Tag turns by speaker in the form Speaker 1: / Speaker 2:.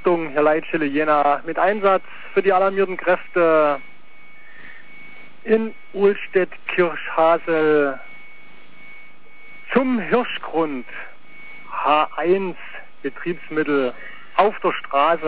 Speaker 1: Achtung, Herr Leitschele Jena, mit Einsatz für die alarmierten Kräfte in Uhlstedt-Kirchhasel zum Hirschgrund H1 Betriebsmittel auf der Straße.